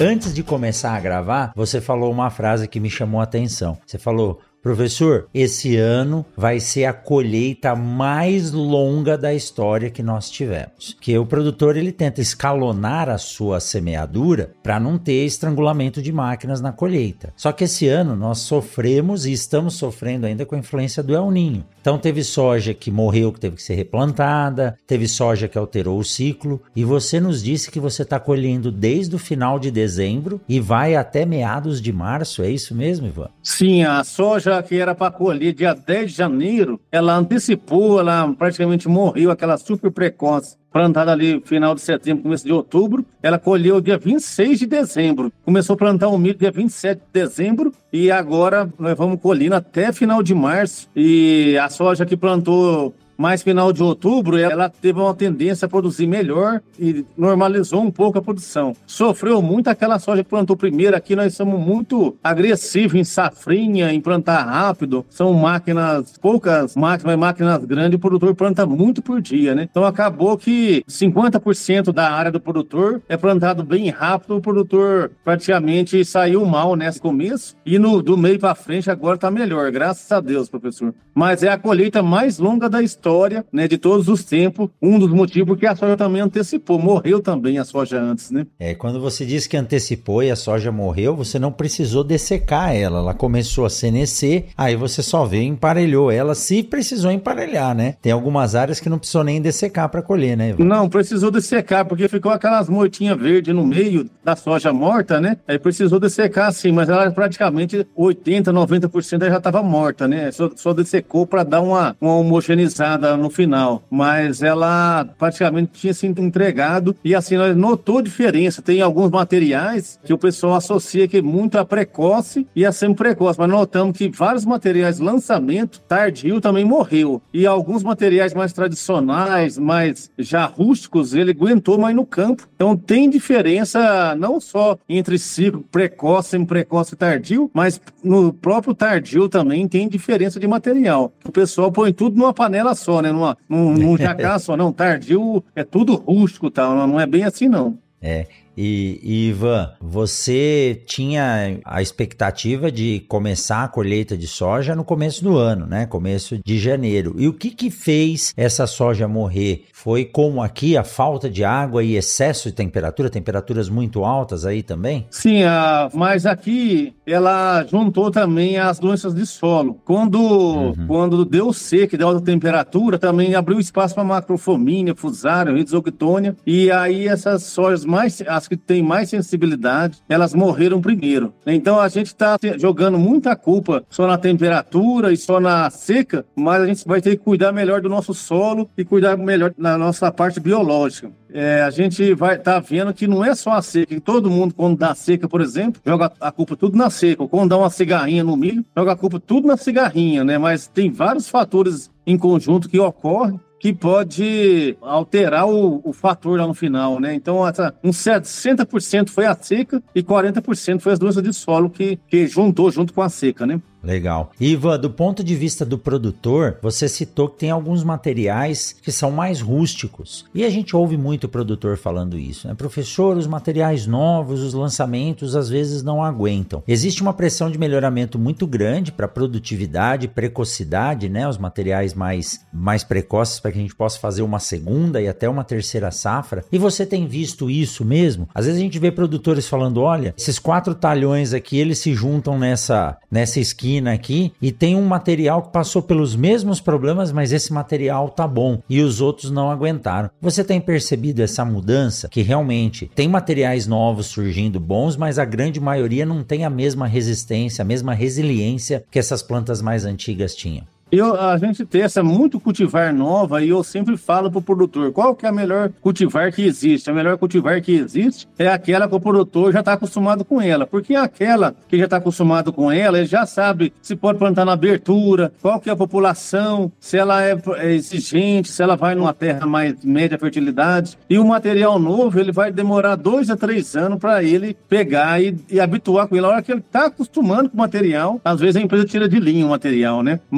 Antes de começar a gravar, você falou uma frase que me chamou a atenção. Você falou: professor, esse ano vai ser a colheita mais longa da história que nós tivemos. Que o produtor ele tenta escalonar a sua semeadura para não ter estrangulamento de máquinas na colheita. Só que esse ano nós sofremos e estamos sofrendo ainda com a influência do El Niño. Então teve soja que morreu, que teve que ser replantada, teve soja que alterou o ciclo, e você nos disse que você está colhendo desde o final de dezembro e vai até meados de março, é isso mesmo, Ivan? Sim, a soja que era para colher dia dez de janeiro, ela antecipou, ela praticamente morreu, aquela super precoce, plantada ali final de setembro, começo de outubro, ela colheu dia vinte e seis de dezembro. Começou a plantar o milho dia vinte e sete de dezembro e agora nós vamos colhendo até final de março. E a soja que plantou mais final de outubro, ela teve uma tendência a produzir melhor e normalizou um pouco a produção. Sofreu muito aquela soja que plantou primeiro. Aqui nós somos muito agressivos em safrinha, em plantar rápido. São máquinas, poucas máquinas, mas máquinas grandes, o produtor planta muito por dia, né? Então acabou que cinquenta por cento da área do produtor é plantado bem rápido. O produtor praticamente saiu mal nesse começo e no, do meio para frente agora está melhor, graças a Deus, professor. Mas é a colheita mais longa da história. História, né, de todos os tempos, um dos motivos porque a soja também antecipou, morreu também a soja antes, né? É, quando você disse que antecipou e a soja morreu, você não precisou dessecar ela, ela começou a senescer, aí você só veio e emparelhou ela, se precisou emparelhar, né? Tem algumas áreas que não precisou nem dessecar para colher, né, Ivan? Não, precisou dessecar, porque ficou aquelas moitinhas verdes no meio da soja morta, né? Aí precisou dessecar sim, mas ela praticamente oitenta, noventa por cento já estava morta, né? Só, só dessecou para dar uma, uma homogeneizada no final, mas ela praticamente tinha sido entregado e assim nós notou diferença. Tem alguns materiais que o pessoal associa que muito a precoce e a semi-precoce, mas notamos que vários materiais lançamento tardio também morreu e alguns materiais mais tradicionais, mais já rústicos, ele aguentou mais no campo. Então tem diferença não só entre ciclo precoce, semi-precoce e tardio, mas no próprio tardio também tem diferença de material. O pessoal põe tudo numa panela só, né? Numa, num, num jacá só, não. Tardio é tudo rústico, tá? Não, não é bem assim, não. É. E, e Ivan, você tinha a expectativa de começar a colheita de soja no começo do ano, né? Começo de janeiro. E o que que fez essa soja morrer? Foi como aqui a falta de água e excesso de temperatura, temperaturas muito altas aí também? Sim, a, mas aqui ela juntou também as doenças de solo. Quando, uhum. quando deu seca e deu alta temperatura, também abriu espaço para macrofomínia, fusário, rizoctônia. E aí essas sojas mais... As que têm mais sensibilidade, elas morreram primeiro. Então a gente está jogando muita culpa só na temperatura e só na seca, mas a gente vai ter que cuidar melhor do nosso solo e cuidar melhor da nossa parte biológica. É, a gente vai estar tá vendo que não é só a seca, que todo mundo, quando dá seca, por exemplo, joga a culpa tudo na seca. Quando dá uma cigarrinha no milho, joga a culpa tudo na cigarrinha, né? Mas tem vários fatores em conjunto que ocorrem que pode alterar o, o fator lá no final, né? Então, essa, uns sessenta por cento foi a seca e quarenta por cento foi as doenças de solo que, que juntou junto com a seca, né? Legal. Ivan, do ponto de vista do produtor, você citou que tem alguns materiais que são mais rústicos. E a gente ouve muito o produtor falando isso, né? Professor, os materiais novos, os lançamentos, às vezes não aguentam. Existe uma pressão de melhoramento muito grande para produtividade, precocidade, né? Os materiais mais, mais precoces para que a gente possa fazer uma segunda e até uma terceira safra. E você tem visto isso mesmo? Às vezes a gente vê produtores falando, olha, esses quatro talhões aqui, eles se juntam nessa, nessa esquina aqui e tem um material que passou pelos mesmos problemas, mas esse material tá bom e os outros não aguentaram. Você tem percebido essa mudança? Que realmente tem materiais novos surgindo bons, mas a grande maioria não tem a mesma resistência, a mesma resiliência que essas plantas mais antigas tinham. Eu, a gente testa muito cultivar nova e eu sempre falo para o produtor, qual que é a melhor cultivar que existe? A melhor cultivar que existe é aquela que o produtor já está acostumado com ela, porque aquela que já está acostumado com ela, ele já sabe se pode plantar na abertura, qual que é a população, se ela é, é exigente, se ela vai numa terra mais média fertilidade. E o material novo, ele vai demorar dois a três anos para ele pegar e, e habituar com ele. A hora que ele está acostumando com o material, às vezes a empresa tira de linha o material, né? Mas ele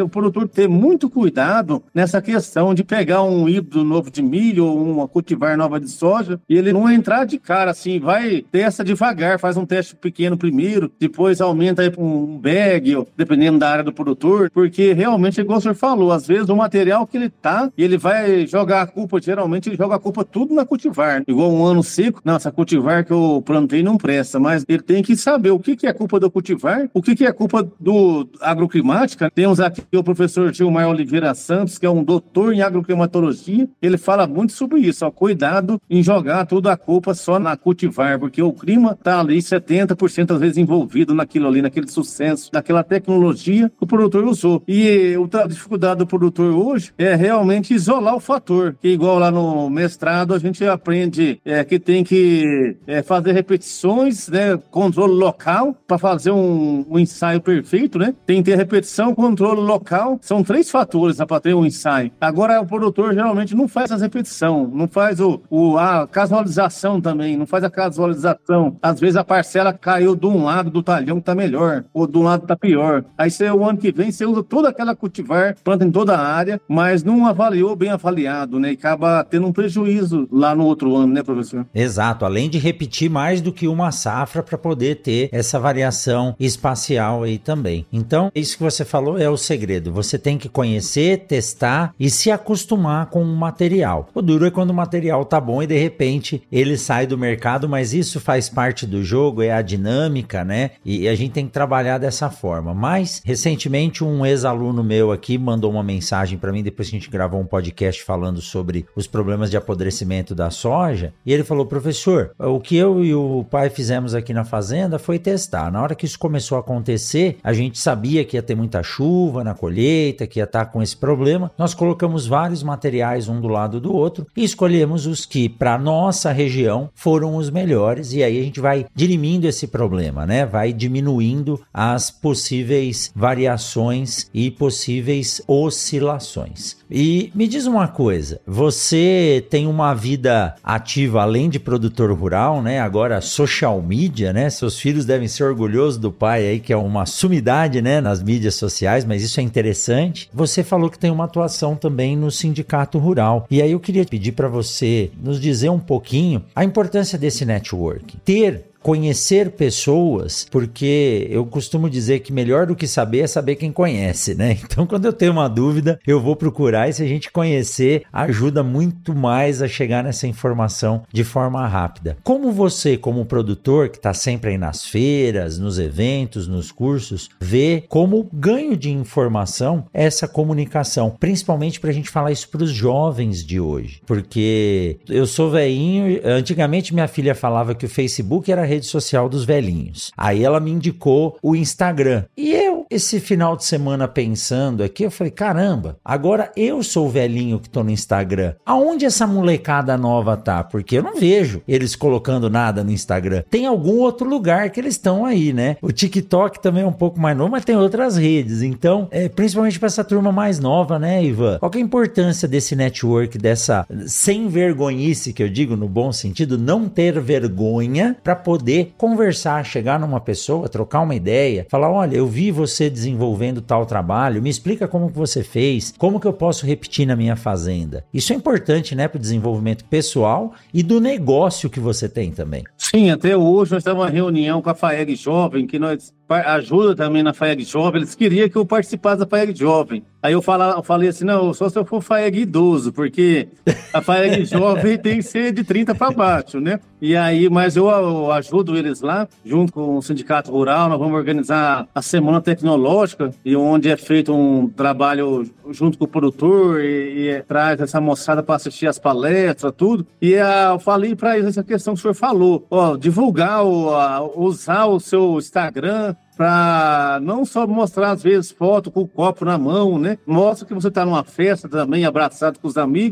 o produtor ter muito cuidado nessa questão de pegar um híbrido novo de milho ou uma cultivar nova de soja e ele não entrar de cara assim, vai testa devagar, faz um teste pequeno primeiro, depois aumenta aí para um bag, dependendo da área do produtor, porque realmente, igual o senhor falou, às vezes o material que ele tá, ele vai jogar a culpa, geralmente ele joga a culpa tudo na cultivar, igual um ano seco, não, essa cultivar que eu plantei não presta, mas ele tem que saber o que, que é culpa do cultivar, o que, que é culpa do agroclimática. Temos aqui o professor Gilmar Oliveira Santos, que é um doutor em agroclimatologia, ele fala muito sobre isso, ó, cuidado em jogar toda a culpa só na cultivar, porque o clima tá ali setenta por cento às vezes envolvido naquilo ali, naquele sucesso, naquela tecnologia que o produtor usou. E a dificuldade do produtor hoje é realmente isolar o fator, que igual lá no mestrado a gente aprende é, que tem que é, fazer repetições, né, controle local, para fazer um, um ensaio perfeito, né? Tem que ter repetição, controle local, são três fatores para ter um ensaio. Agora o produtor geralmente não faz essa repetição, não faz o, o, a casualização também, não faz a casualização. Às vezes a parcela caiu de um lado do talhão que tá melhor, ou de um lado tá pior. Aí você, o ano que vem, você usa toda aquela cultivar, planta em toda a área, mas não avaliou bem avaliado, né? E acaba tendo um prejuízo lá no outro ano, né, professor? Exato, além de repetir mais do que uma safra para poder ter essa variação espacial aí também. Então, isso que você falou é o segredo. Você tem que conhecer, testar e se acostumar com o material. O duro é quando o material tá bom e de repente ele sai do mercado, mas isso faz parte do jogo, é a dinâmica, né? E a gente tem que trabalhar dessa forma. Mas, recentemente, um ex-aluno meu aqui mandou uma mensagem para mim, depois que a gente gravou um podcast falando sobre os problemas de apodrecimento da soja, e ele falou: professor, o que eu e o pai fizemos aqui na fazenda foi testar. Na hora que isso começou a acontecer, a gente sabia que ia ter muita chuva na colheita, que ia estar com esse problema. Nós colocamos vários materiais um do lado do outro e escolhemos os que, para nossa região, foram os melhores, e aí a gente vai dirimindo esse problema, né? Vai diminuindo as possíveis variações e possíveis oscilações. E me diz uma coisa, você tem uma vida ativa além de produtor rural, né? Agora social media, né? Seus filhos devem ser orgulhosos do pai aí, que é uma sumidade, né? Nas mídias sociais, mas isso é interessante. Você falou que tem uma atuação também no sindicato rural. E aí eu queria pedir para você nos dizer um pouquinho a importância desse network. Ter conhecer pessoas, porque eu costumo dizer que melhor do que saber é saber quem conhece, né? Então, quando eu tenho uma dúvida, eu vou procurar, e se a gente conhecer, ajuda muito mais a chegar nessa informação de forma rápida. Como você, como produtor, que está sempre aí nas feiras, nos eventos, nos cursos, vê como ganho de informação essa comunicação, principalmente para a gente falar isso para os jovens de hoje, porque eu sou velhinho, antigamente minha filha falava que o Facebook era rede social dos velhinhos. Aí ela me indicou o Instagram. E eu, esse final de semana pensando aqui, eu falei, caramba, agora eu sou o velhinho que tô no Instagram. Aonde essa molecada nova tá? Porque eu não vejo eles colocando nada no Instagram. Tem algum outro lugar que eles estão aí, né? O TikTok também é um pouco mais novo, mas tem outras redes. Então, é, principalmente para essa turma mais nova, né, Ivan? Qual que é a importância desse network, dessa sem vergonhice, que eu digo no bom sentido, não ter vergonha para poder Poder conversar, chegar numa pessoa, trocar uma ideia, falar, olha, eu vi você desenvolvendo tal trabalho, me explica como que você fez, como que eu posso repetir na minha fazenda. Isso é importante, né, para o desenvolvimento pessoal e do negócio que você tem também. Sim, até hoje nós estamos em uma reunião com a FAEG Jovem, que nós ajuda também na FAEG Jovem, eles queriam que eu participasse da FAEG Jovem. Aí eu, fala, eu falei assim, não, só se eu for FAEG idoso, porque a FAEG Jovem tem que ser de trinta para baixo, né? E aí, mas eu, eu ajudo eles lá, junto com o Sindicato Rural, nós vamos organizar a Semana Tecnológica, e onde é feito um trabalho junto com o produtor, e, e traz essa moçada para assistir as palestras, tudo. E a, eu falei para eles essa questão que o senhor falou, ó, divulgar, o, a, usar o seu Instagram, para não só mostrar, às vezes, foto com o copo na mão, né? Mostra que você está numa festa também, abraçado com os amigos,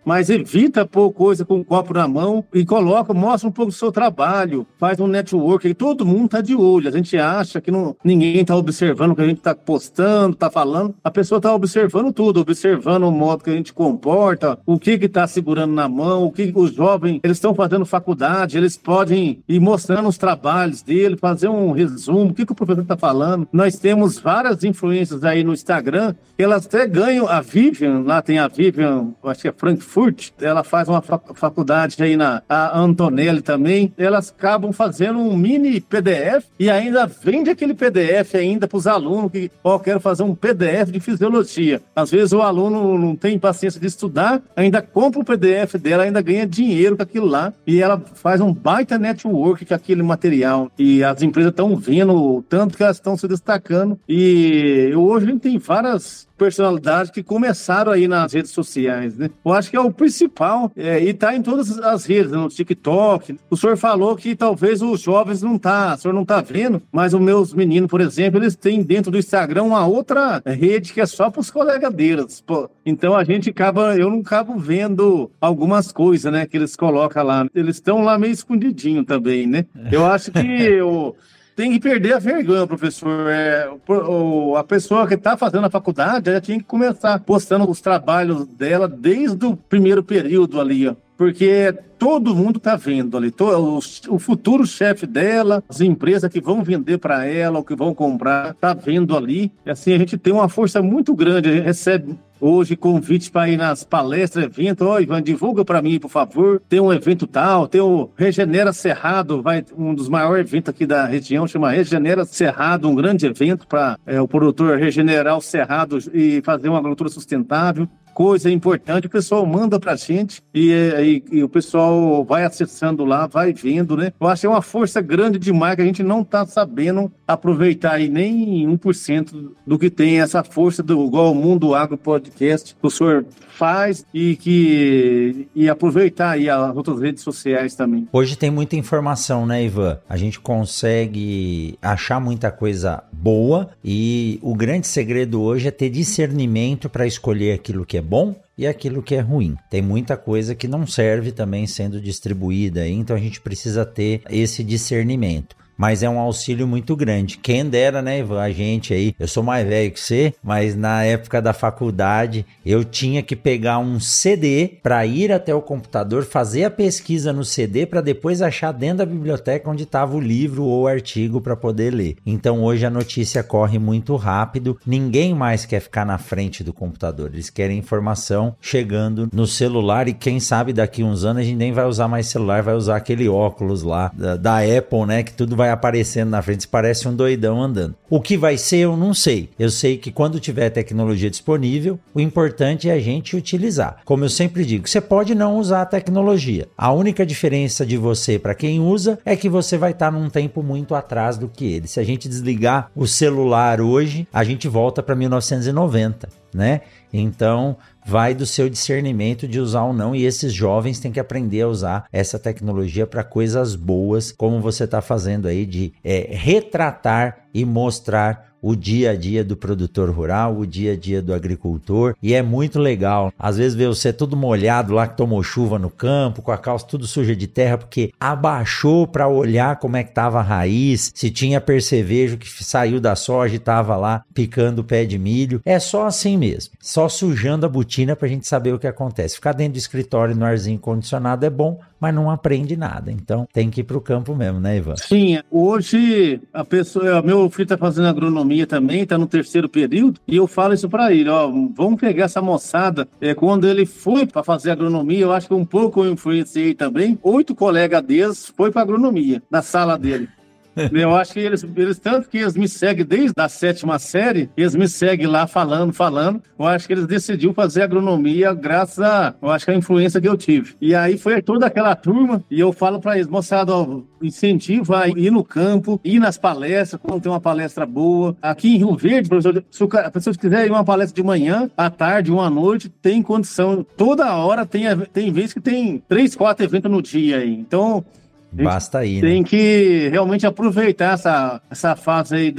mas evita pôr coisa com um copo na mão e coloca, mostra um pouco do seu trabalho, faz um network, e todo mundo tá de olho. A gente acha que não, ninguém tá observando o que a gente tá postando, tá falando. A pessoa tá observando tudo, observando o modo que a gente comporta, o que que tá segurando na mão, o que os jovens, eles estão fazendo faculdade, eles podem ir mostrando os trabalhos dele, fazer um resumo, o que que o professor tá falando. Nós temos várias influências aí no Instagram, elas até ganham, a Vivian, lá tem a Vivian, acho que é Frankfurt, ela faz uma faculdade aí na a Antonelli também, elas acabam fazendo um mini P D F e ainda vende aquele P D F ainda para os alunos que, ó, quero fazer um P D F de fisiologia. Às vezes o aluno não tem paciência de estudar, ainda compra o P D F dela, ainda ganha dinheiro com aquilo lá e ela faz um baita network com aquele material e as empresas estão vendo o tanto que elas estão se destacando e hoje a gente tem várias personalidades que começaram aí nas redes sociais, né? Eu acho que é o principal, é, e tá em todas as redes, no TikTok. O senhor falou que talvez os jovens não tá, o senhor não tá vendo, mas os meus meninos, por exemplo, eles têm dentro do Instagram uma outra rede que é só pros colegas deles, pô. Então a gente acaba, eu não acabo vendo algumas coisas, né, que eles colocam lá. Eles estão lá meio escondidinho também, né? Eu acho que eu... Tem que perder a vergonha, professor. É, a pessoa que está fazendo a faculdade, ela tinha que começar postando os trabalhos dela desde o primeiro período ali, ó. Porque todo mundo está vendo ali, todo, o, o futuro chefe dela, as empresas que vão vender para ela, ou que vão comprar, está vendo ali. E assim, a gente tem uma força muito grande, a gente recebe hoje convite para ir nas palestras, eventos. Ó, Ivan, divulga para mim, por favor. Tem um evento tal, tem o Regenera Cerrado, vai um dos maiores eventos aqui da região, chama Regenera Cerrado, um grande evento para é, o produtor regenerar o cerrado e fazer uma agricultura sustentável. Coisa importante, o pessoal manda pra gente e, e, e o pessoal vai acessando lá, vai vendo, né? Eu acho que é uma força grande demais que a gente não tá sabendo aproveitar aí nem um por cento do que tem essa força do igual o Mundo Agro Podcast que o senhor faz e que e aproveitar aí as outras redes sociais também. Hoje tem muita informação, né, Ivan? A gente consegue achar muita coisa boa e o grande segredo hoje é ter discernimento para escolher aquilo que é bom e aquilo que é ruim. Tem muita coisa que não serve também sendo distribuída, então a gente precisa ter esse discernimento. Mas é um auxílio muito grande. Quem dera, né, Ivan? A gente aí, eu sou mais velho que você, mas na época da faculdade eu tinha que pegar um C D para ir até o computador, fazer a pesquisa no C D para depois achar dentro da biblioteca onde estava o livro ou o artigo para poder ler. Então hoje a notícia corre muito rápido, ninguém mais quer ficar na frente do computador, eles querem informação chegando no celular e quem sabe daqui uns anos a gente nem vai usar mais celular, vai usar aquele óculos lá da, da Apple, né, que tudo vai aparecendo na frente, parece um doidão andando. O que vai ser, eu não sei. Eu sei que quando tiver tecnologia disponível, o importante é a gente utilizar. Como eu sempre digo, você pode não usar a tecnologia. A única diferença de você para quem usa é que você vai estar num tempo muito atrás do que ele. Se a gente desligar o celular hoje, a gente volta para mil novecentos e noventa, né? Então, vai do seu discernimento de usar ou não, e esses jovens têm que aprender a usar essa tecnologia para coisas boas, como você está fazendo aí, de é, retratar e mostrar o dia a dia do produtor rural, o dia a dia do agricultor, e é muito legal. Às vezes vê você todo molhado lá, que tomou chuva no campo, com a calça tudo suja de terra, porque abaixou para olhar como é que estava a raiz, se tinha percevejo que saiu da soja e estava lá picando o pé de milho. É só assim mesmo, só sujando a botina para a gente saber o que acontece. Ficar dentro do escritório no arzinho condicionado é bom, mas não aprende nada. Então tem que ir para o campo mesmo, né, Ivan? Sim, hoje a pessoa, meu filho está fazendo agronomia também, está no terceiro período, e eu falo isso para ele, ó, vamos pegar essa moçada. É, quando ele foi para fazer agronomia, eu acho que um pouco eu influenciei também, oito colegas deles foi para agronomia, na sala dele. Eu acho que eles, eles, tanto que eles me seguem desde a sétima série, eles me seguem lá falando, falando. Eu acho que eles decidiram fazer agronomia graças a, eu acho que a influência que eu tive. E aí foi toda aquela turma, e eu falo para eles, moçada, ó, incentiva a ir no campo, ir nas palestras, quando tem uma palestra boa. Aqui em Rio Verde, professor, se a pessoa quiser ir uma palestra de manhã, à tarde, uma à noite, tem condição. Toda hora tem, tem vezes que tem três, quatro eventos no dia aí. Então, basta ir, tem né? que realmente aproveitar essa, essa fase aí do,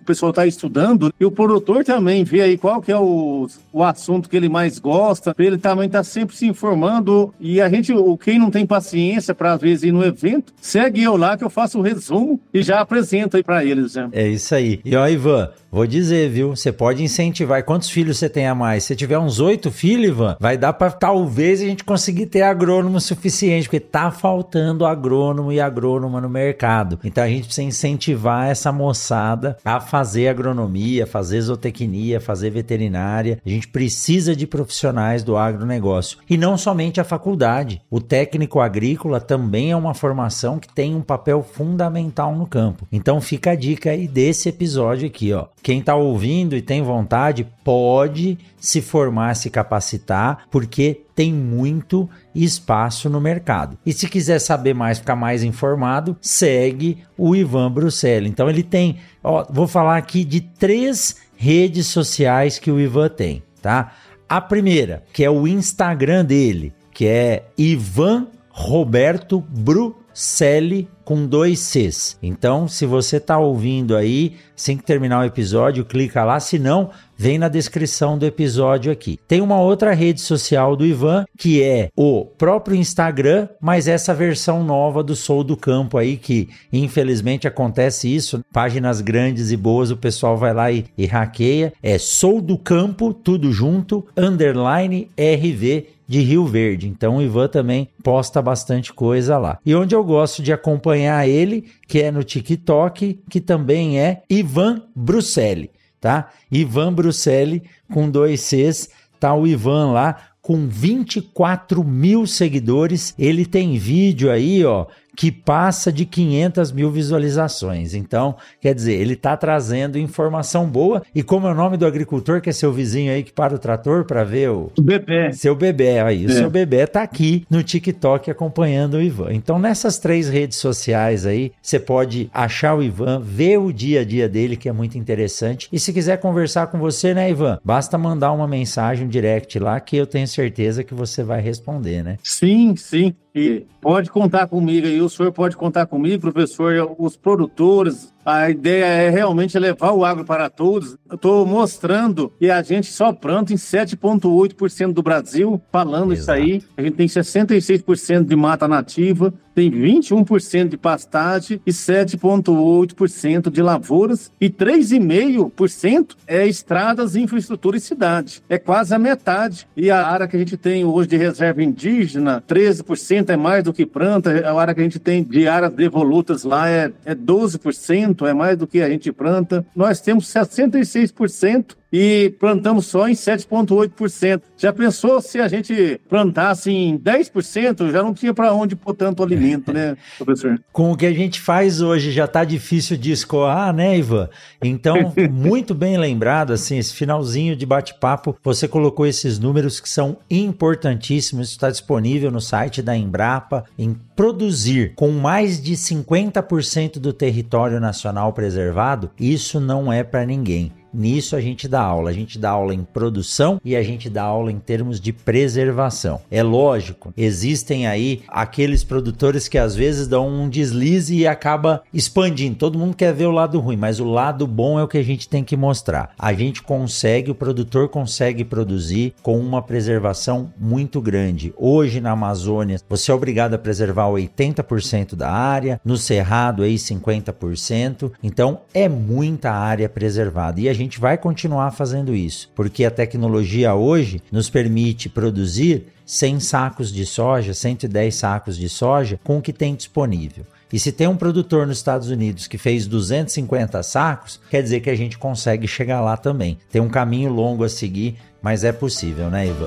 o pessoal está estudando, e o produtor também vê aí qual que é o, o assunto que ele mais gosta, ele também está sempre se informando, e a gente, quem não tem paciência para às vezes ir no evento, segue eu lá que eu faço o resumo e já apresento aí para eles. Né? É isso aí. E ó, Ivan, vou dizer, viu? Você pode incentivar. Quantos filhos você tem a mais? Se tiver uns oito filhos, Ivan, vai dar para talvez a gente conseguir ter agrônomo suficiente, porque tá faltando agrônomo e agrônoma no mercado. Então a gente precisa incentivar essa moçada a fazer agronomia, fazer zootecnia, fazer veterinária. A gente precisa de profissionais do agronegócio. E não somente a faculdade. O técnico agrícola também é uma formação que tem um papel fundamental no campo. Então fica a dica aí desse episódio aqui, ó. Quem está ouvindo e tem vontade, pode se formar, se capacitar, porque tem muito espaço no mercado. E se quiser saber mais, ficar mais informado, segue o Ivan Bruselli. Então ele tem, ó, vou falar aqui de três redes sociais que o Ivan tem, tá? A primeira, que é o Instagram dele, que é Ivan Roberto Bruselli com dois Cs. Então, se você tá ouvindo aí, assim que terminar o episódio, clica lá, se não, vem na descrição do episódio aqui. Tem uma outra rede social do Ivan, que é o próprio Instagram, mas essa versão nova do Sou do Campo aí, que infelizmente acontece isso, páginas grandes e boas, o pessoal vai lá e, e hackeia, é Sou do Campo, tudo junto, underline R V de Rio Verde. Então o Ivan também posta bastante coisa lá. E onde eu gosto de acompanhar ele, que é no TikTok, que também é Ivan Bruselli, tá? Ivan Bruselli com dois Cs, tá o Ivan lá com vinte e quatro mil seguidores. Ele tem vídeo aí, ó, que passa de quinhentas mil visualizações. Então, quer dizer, ele está trazendo informação boa. E como é o nome do agricultor, que é seu vizinho aí que para o trator para ver o... O Bebê. Seu Bebê, aí. O é. seu Bebê tá aqui no TikTok acompanhando o Ivan. Então, nessas três redes sociais aí, você pode achar o Ivan, ver o dia a dia dele, que é muito interessante. E se quiser conversar com você, né, Ivan? Basta mandar uma mensagem, um direct lá, que eu tenho certeza que você vai responder, né? Sim, sim. E pode contar comigo aí, o senhor pode contar comigo, professor, os produtores. A ideia é realmente levar o agro para todos. Eu estou mostrando que a gente só planta em sete vírgula oito por cento do Brasil, falando Exato. Isso aí. A gente tem sessenta e seis por cento de mata nativa, tem vinte e um por cento de pastagem e sete vírgula oito por cento de lavouras e três vírgula cinco por cento é estradas, infraestrutura e cidade. É quase a metade. E a área que a gente tem hoje de reserva indígena, treze por cento é mais do que planta. A área que a gente tem de áreas devolutas lá é, é doze por cento, é mais do que a gente planta. Nós temos sessenta e seis por cento e plantamos só em sete vírgula oito por cento. Já pensou se a gente plantasse em dez por cento? Já não tinha para onde pôr tanto alimento, né, professor? Com o que a gente faz hoje já tá difícil de escoar, né, Ivan? Então, muito bem lembrado, assim, esse finalzinho de bate-papo, você colocou esses números que são importantíssimos, isso está disponível no site da Embrapa, em produzir com mais de cinquenta por cento do território nacional preservado, isso não é para ninguém. Nisso a gente dá aula, a gente dá aula em produção e a gente dá aula em termos de preservação. É lógico, existem aí aqueles produtores que às vezes dão um deslize e acaba expandindo. Todo mundo quer ver o lado ruim, mas o lado bom é o que a gente tem que mostrar. A gente consegue, o produtor consegue produzir com uma preservação muito grande. Hoje na Amazônia, você é obrigado a preservar oitenta por cento da área, no Cerrado aí cinquenta por cento. Então é muita área preservada e a gente A gente vai continuar fazendo isso, porque a tecnologia hoje nos permite produzir cem sacos de soja, cento e dez sacos de soja com o que tem disponível. E se tem um produtor nos Estados Unidos que fez duzentos e cinquenta sacos, quer dizer que a gente consegue chegar lá também. Tem um caminho longo a seguir, mas é possível, né, Ivan?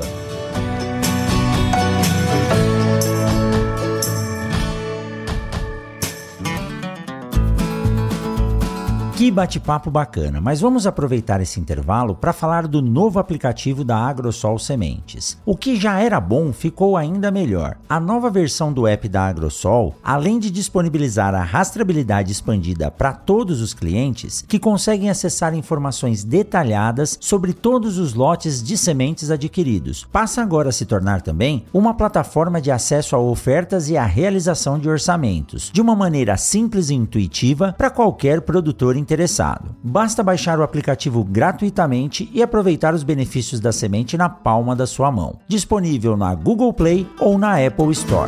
Que bate-papo bacana, mas vamos aproveitar esse intervalo para falar do novo aplicativo da Agrosol Sementes. O que já era bom ficou ainda melhor. A nova versão do app da Agrosol, além de disponibilizar a rastreabilidade expandida para todos os clientes, que conseguem acessar informações detalhadas sobre todos os lotes de sementes adquiridos, passa agora a se tornar também uma plataforma de acesso a ofertas e a realização de orçamentos, de uma maneira simples e intuitiva para qualquer produtor interessado interessado. Basta baixar o aplicativo gratuitamente e aproveitar os benefícios da semente na palma da sua mão. Disponível na Google Play ou na Apple Store.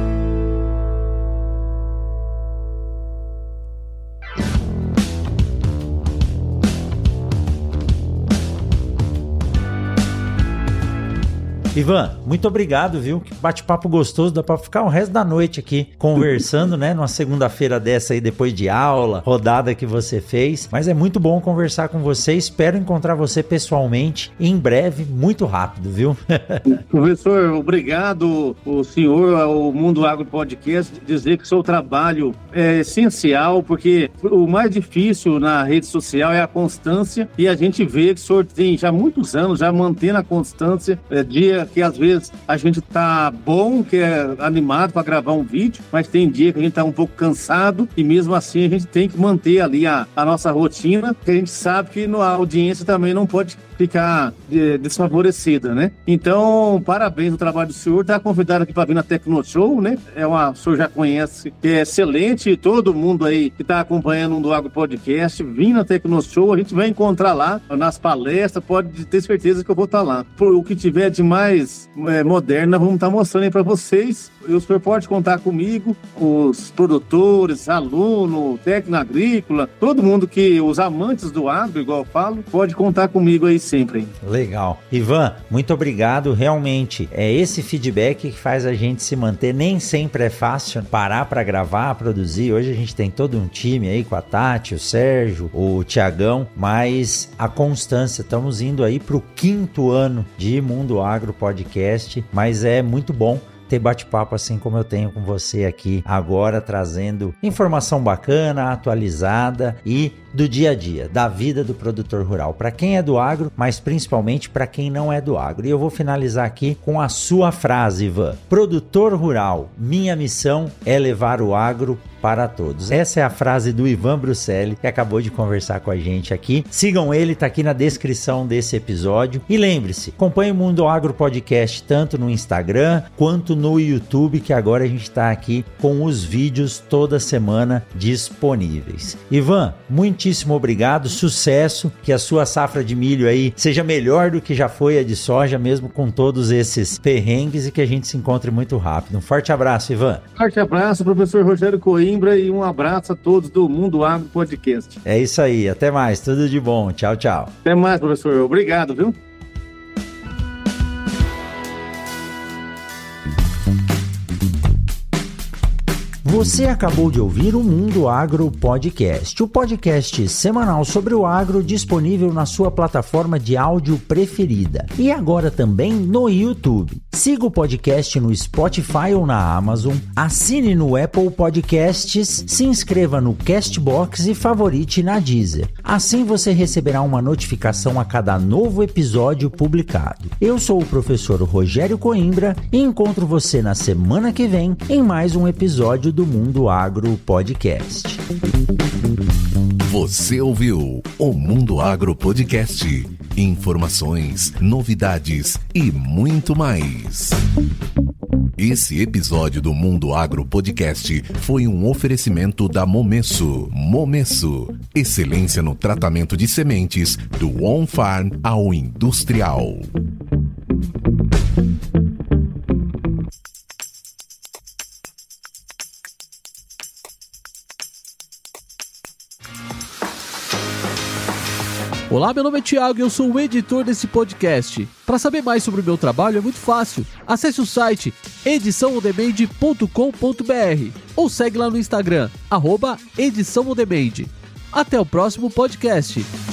Ivan, muito obrigado, viu? Que bate-papo gostoso, dá pra ficar o resto da noite aqui conversando, né? Numa segunda-feira dessa aí, depois de aula, rodada que você fez. Mas é muito bom conversar com você, espero encontrar você pessoalmente em breve, muito rápido, viu? Professor, obrigado, o senhor, ao Mundo Agro Podcast, dizer que o seu trabalho é essencial, porque o mais difícil na rede social é a constância, e a gente vê que o senhor tem já muitos anos, já mantendo a constância, é, dia que às vezes a gente tá bom, que é animado para gravar um vídeo, mas tem dia que a gente tá um pouco cansado e mesmo assim a gente tem que manter ali a, a nossa rotina, que a gente sabe que a audiência também não pode ficar é, desfavorecida, né? Então, parabéns ao trabalho do senhor, tá convidado aqui para vir na Tecnoshow, né? É uma, o senhor já conhece, que é excelente, todo mundo aí que tá acompanhando o Mundo Agro Podcast, vim na Tecnoshow, a gente vai encontrar lá nas palestras, pode ter certeza que eu vou estar lá. Por o que tiver de mais é, moderna, vamos estar mostrando aí para vocês. E o senhor pode contar comigo, os produtores, alunos, técnico agrícola, todo mundo que, os amantes do agro, igual eu falo, pode contar comigo aí sempre. Legal. Ivan, muito obrigado. Realmente, é esse feedback que faz a gente se manter. Nem sempre é fácil parar para gravar, produzir. Hoje a gente tem todo um time aí com a Tati, o Sérgio, o Tiagão, mas a constância, estamos indo aí para o quinto ano de Mundo Agro Podcast, mas é muito bom ter bate-papo assim como eu tenho com você aqui agora, trazendo informação bacana, atualizada e do dia a dia, da vida do produtor rural, para quem é do agro, mas principalmente para quem não é do agro. E eu vou finalizar aqui com a sua frase, Ivan. Produtor rural, minha missão é levar o agro para todos. Essa é a frase do Ivan Bruselli, que acabou de conversar com a gente aqui. Sigam ele, tá aqui na descrição desse episódio. E lembre-se, acompanhe o Mundo Agro Podcast tanto no Instagram quanto no YouTube, que agora a gente está aqui com os vídeos toda semana disponíveis. Ivan, muitíssimo obrigado, sucesso, que a sua safra de milho aí seja melhor do que já foi a de soja, mesmo com todos esses perrengues, e que a gente se encontre muito rápido. Um forte abraço, Ivan. Forte abraço, professor Rogério Coimbra, e um abraço a todos do Mundo Agro Podcast. É isso aí, até mais, tudo de bom, tchau, tchau. Até mais, professor, obrigado, viu? Você acabou de ouvir o Mundo Agro Podcast, o podcast semanal sobre o agro disponível na sua plataforma de áudio preferida e agora também no YouTube. Siga o podcast no Spotify ou na Amazon, assine no Apple Podcasts, se inscreva no Castbox e favorite na Deezer. Assim você receberá uma notificação a cada novo episódio publicado. Eu sou o professor Rogério Coimbra e encontro você na semana que vem em mais um episódio do Mundo Agro Podcast. Você ouviu o Mundo Agro Podcast. Informações, novidades e muito mais. Esse episódio do Mundo Agro Podcast foi um oferecimento da Momesso. Momesso, excelência no tratamento de sementes do on-farm ao industrial. Olá, meu nome é Thiago e eu sou o editor desse podcast. Para saber mais sobre o meu trabalho é muito fácil. Acesse o site edição on demand ponto com ponto b r ou segue lá no Instagram, arroba edição on demand. Até o próximo podcast.